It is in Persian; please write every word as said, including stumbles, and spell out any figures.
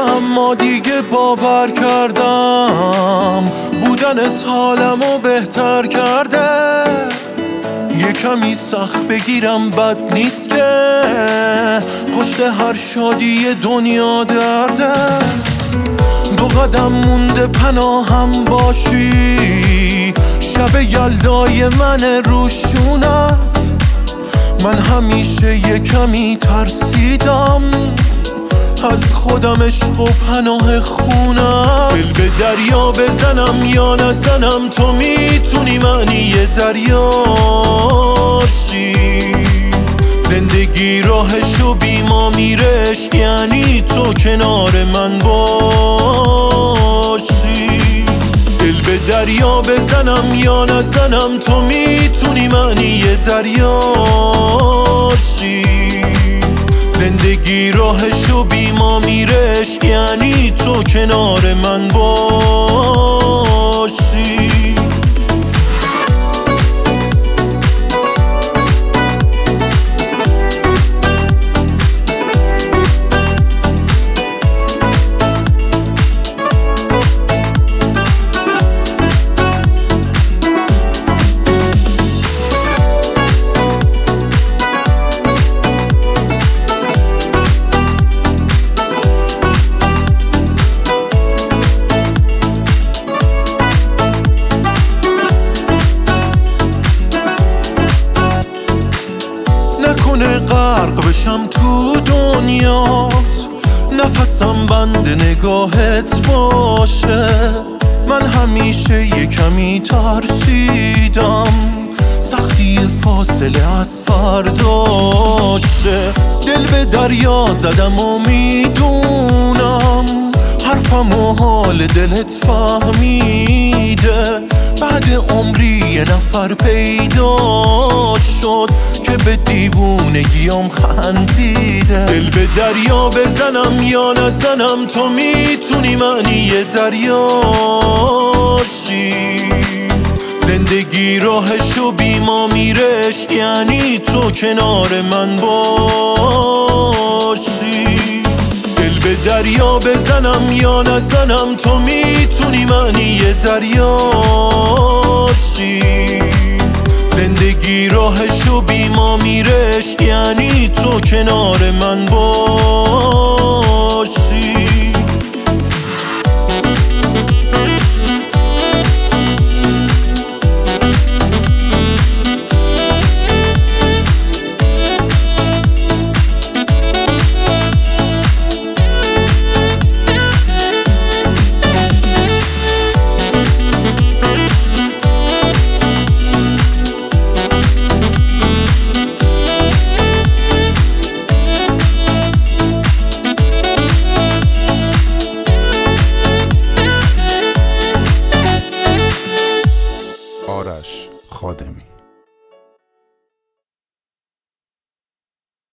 اما دیگه باور کردم بودنت حالمو بهتر کرده. یه کمی سخت بگیرم بد نیست که پشت هر شادی دنیا درده. دو قدم مونده پناهم باشی، شب یلدای من روشونت. من همیشه یه کمی ترسیدم از خودم، عشق و پناه خونم. دل به دریا بزنم یا نزنم، تو میتونی معنی دریاشی. زندگی راهشو بی ما میره، عشق یعنی تو کنار من باشی. دل به دریا بزنم یا نزنم، تو میتونی معنی دریاشی. زندگی راهشو بی ما میره، عشق یعنی تو کنار من باشی. نکنه غرق بشم تو دنیات، نفسم بند نگاهت باشه. من همیشه یه کمی ترسیدم سختی فاصله از فرداشه. دل به دریا زدم و میدونم حرفم و حال دلت فهمیده. بعد عمری یه نفر پیدا شد که به دیوونگیام خندیده. دل به دریا بزنم یا نزنم، تو میتونی معنی دریاشی. زندگی راهشو بی ما میره، عشق یعنی تو کنار من باشی. دل به دریا بزنم یا نزنم، تو میتونی معنی دریاشی. زندگی راهشو بی ما میره، عشق یعنی تو کنار من باشی.